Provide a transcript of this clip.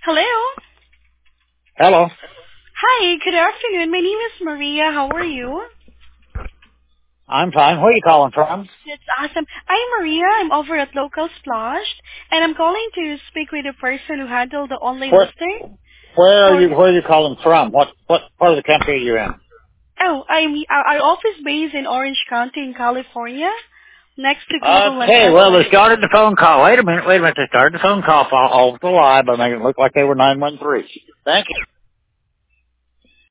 Hello. Hello. Hi, good afternoon. My name is Maria. How are you? I'm fine. Where are you calling from? That's awesome. I'm Maria. I'm over at Local Splash, and I'm calling to speak with the person who handled the online Where listing where are for. you where are you calling from? What part of the country are you in? Oh, our office based in Orange County in California, next to Google and Okay, well they Tesla. started the phone call. Wait a minute, they started the phone call all over the lie by making it look like they were 913. Thank you.